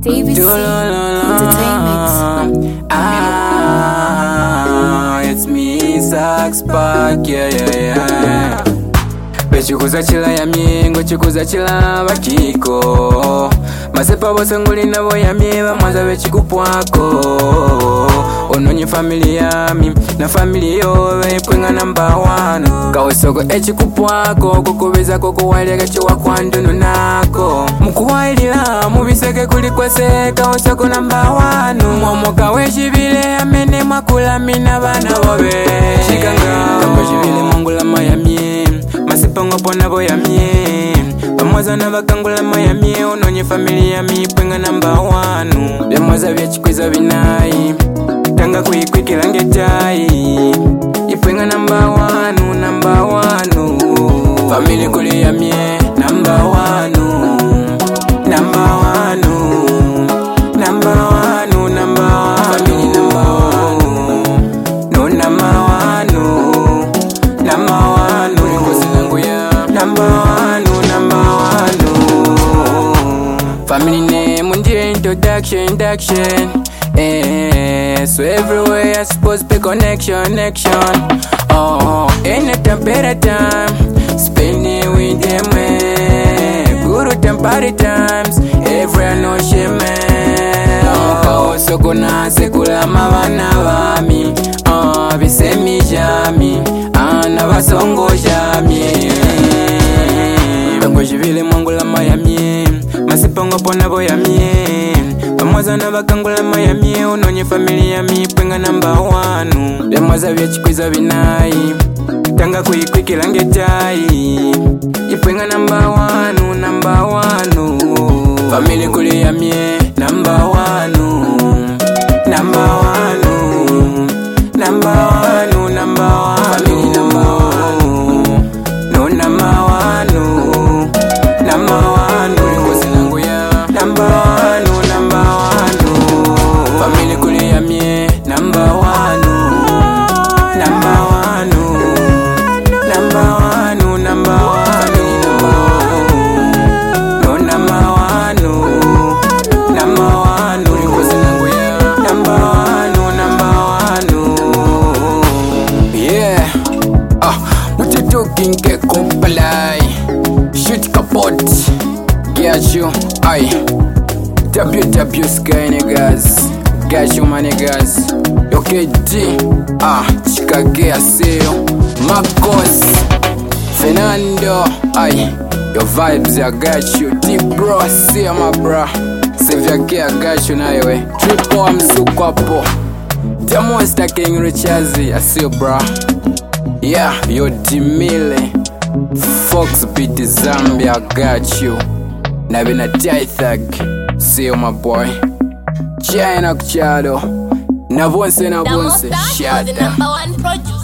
David C. Entertainment. It's me, Sax Park, yeah. Bechikuza chila ya miengo, chikuza chila bakiko masepa bosenguli nabo ya mieba, mwaza bechikupwako ononye family yami, na family yowe pwenga number one kawesoko echikupwako, kukubeza koko walega chiwa kwandunu nako mukuwailila, mubiseke kulikwese kawesoko number one mwomoka wechibile amene mwakula mina bana bobe chikanga kambojibile mwangula mayamie masipango pona boyamie bamwaza na bakangula mayamie ononye family yami pwenga number one byamwaza byachikwiza binayi tanga kuyikwikila ngetai ipwenga number one family kuli yamie number one family number one no number one ulikosi langu ya number one family name unje introduction so everywhere I suppose pay connection anytime better time spending with them good time party times everywhere no shame soko na sekula mabana bami bisemi jami na basongo jami bango jibile mwangula mayamie masipango pona boyamie bamwaza na bakangula mayamie ononye family yami pwenga number one byamwaza byachikwiza binayi tanga kuyikwikila ngetai ipwenga number one family kuli yamie number one family number one ulikosi langu ya number one family kuli yamie number one ulikosi langu ya number one yeah mutituking ke kompalai shoot kapot get you ay WW Sky niggas got you my niggas okay D Chikagea Seo Marcos Fernando ay your vibes I got you deep bro see my bro Sylvia K I got you na yewe triple msukwapo the monster king Richazi I see you bro yeah yo Dimile Fox beat Zambia I got you na bina Tithag see you my boy China kuchado na bonse The most shut the number one producer.